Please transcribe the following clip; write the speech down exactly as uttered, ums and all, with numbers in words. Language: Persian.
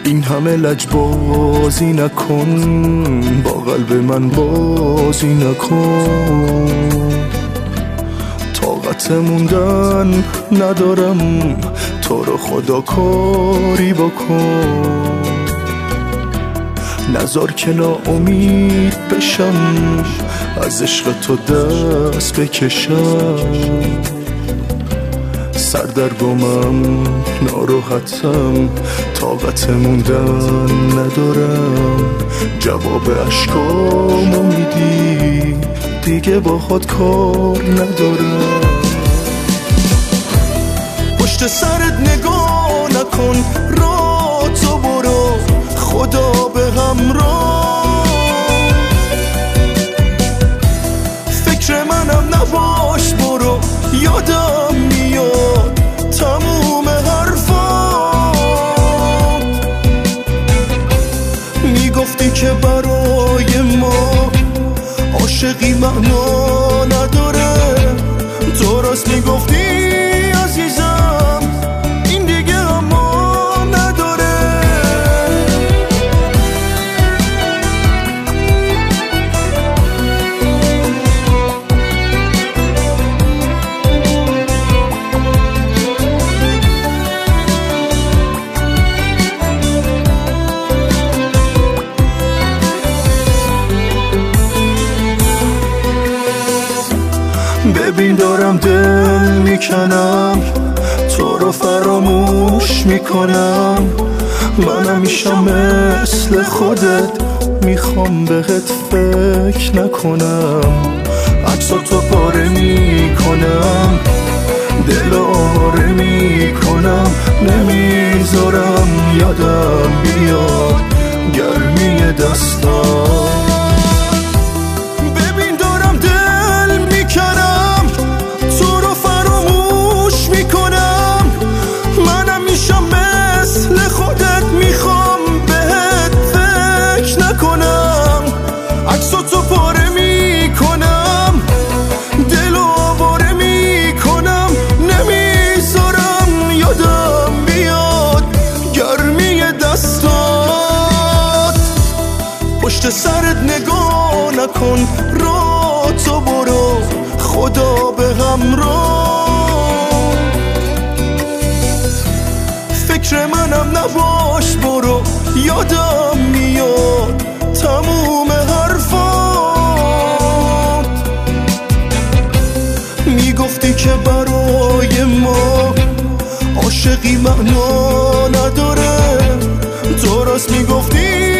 این همه لجبازی نکن، با قلب من بازی نکن. طاقت موندن ندارم، تو رو خدا کاری بکن. نذار که ناامید بشم، از عشق تو دست بکشم. سردرگمم، ناراحتم، طاقت موندن ندارم. جواب اشکامو میدی، دیگه با خود کار ندارم. پشت سرت نگاه نکن، را تو برو، خدا به همراه. فکر منم نباش برو، یادم میاد تموم حرفات. میگفتی که برای ما عاشقی معنا نداره، تو راست میگفتی عزیزم، این دیگه اما نداره. ببین دارم دل میکنم، تو رو فراموش میکنم. منم میشم مثل خودت، میخوام بهت فکر نکنم. عکساتو پاره میکنم، دل آواره میکنم. نمیذارم یادم بیاد گرمی دستام. عکساتو پاره میکنم، دل آواره میکنم. نمیذارم یادم بیاد گرمی دستات. پشت سرت نگاه نکن، را تو برو، خدا به همراه. فکر منم نباش برو، یادم میاد تموم حرفات. میگفتی که برای ما عاشقی معنا نداره، تو راست میگفتی